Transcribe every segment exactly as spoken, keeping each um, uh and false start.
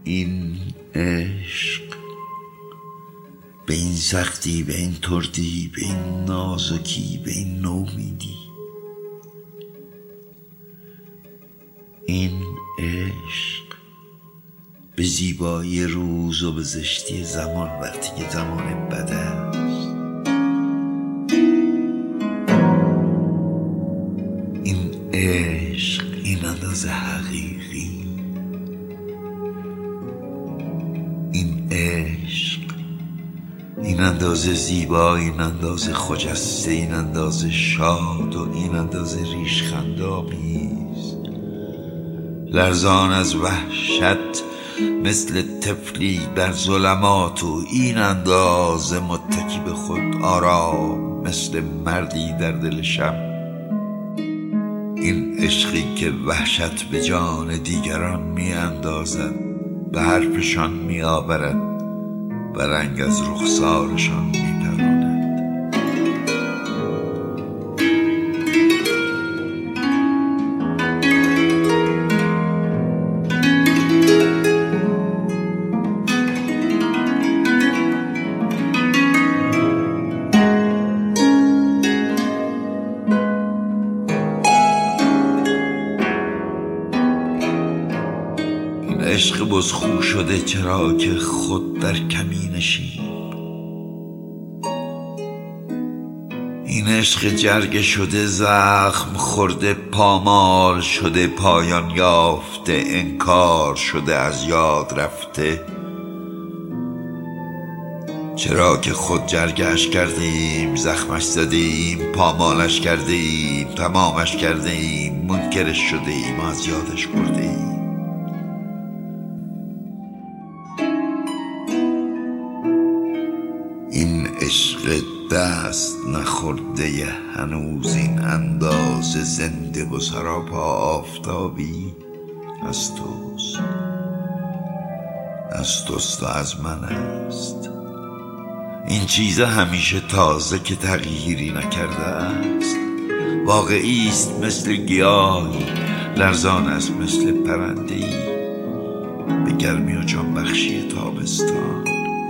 این عشق، به این سختی، به این تردی، به این نازکی، به این نومیدی، این عشق به زیبایی روز و به زشتی زمان وقتی که زمان بد است. این عشق این اندازه حقیقی، این عشق این اندازه زیبا، این اندازه خجسته، این اندازه شاد و این اندازه ریشخندآمیز، لرزان از وحشت مثل طفلی در ظلمات و این اندازه متکی به خود آرام مثل مردی در دل شب. این عشقی که وحشت به جان دیگران می اندازد، به حرفشان می آورد و رنگ از رخسارشان می پراند. عشق بزخو شده چرا که خود در کمین شیب، این عشق جرگه شده زخم خورده پامال شده پایان یافته انکار شده از یاد رفته، چرا که خود جرگهش کردیم زخمش زدیم پامالش کردیم تمامش کردیم منکرش شدیم از یادش بردیم. این عشق دست نخورده هنوز این اندازه زنده و سراپا آفتابی از توست، از توست و از من است. این چیز همیشه تازه که تغییری نکرده است، واقعی است مثل گیاهی، لرزان است مثل پرنده‌ای به گرمی و جان بخشی تابستان.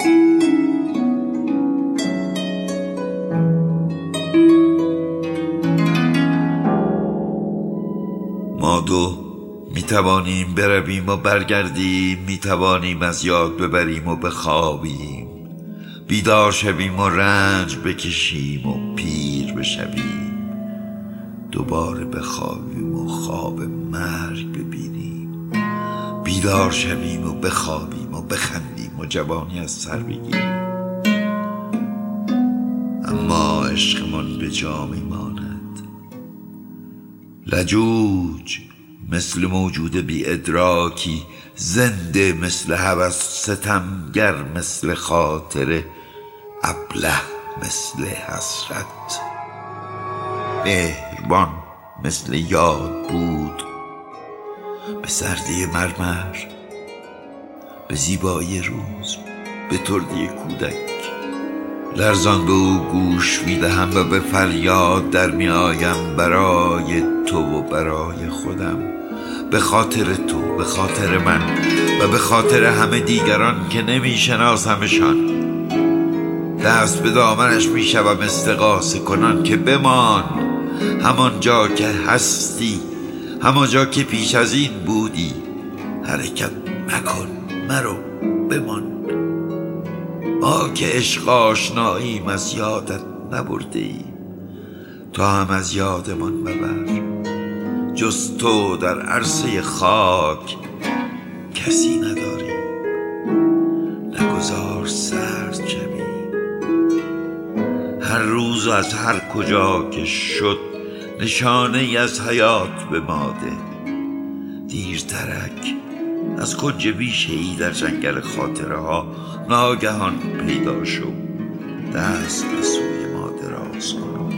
ما دو می توانیم برویم و برگردیم، می توانیم از یاد ببریم و بخوابیم، بیدار شویم و رنج بکشیم و پیر بشویم، دوباره بخوابیم و خواب مرگ ببینیم، بیدار شویم و بخوابیم و بخندیم و جوانی از سر بگیریم. اما عشقمان به جا می ماند، لجوج مثل موجود بی ادراکی، زنده مثل هوس، ستمگر مثل خاطره، ابله مثل حسرت، مهربان مثل یاد بود، به سردی مرمر، به زیبایی روز، به تردی کودک. لرزان به او گوش میدهم و به فریاد در میآیم برای تو و برای خودم، به خاطر تو، به خاطر من و به خاطر همه دیگران که نمیشناسمشان. دست به دامنش میشوم استغاثه کنان که بمان همان جا که هستی، همان جا که پیش از این بودی. حرکت مکن، مرو، بمان. ما که عشق آشناییم از یادت نبرده ایم، تا هم از یادمان مبر. جز تو در عرصه خاک کسی نداریم، نگذار سرد شویم. هر روز از هر کجا که شد نشانه ای از حیات به ماده. دیرترک از کنج بیشه ای در جنگل خاطره ها ناگهان پیدا شد، دست به سوی ما دراز کن.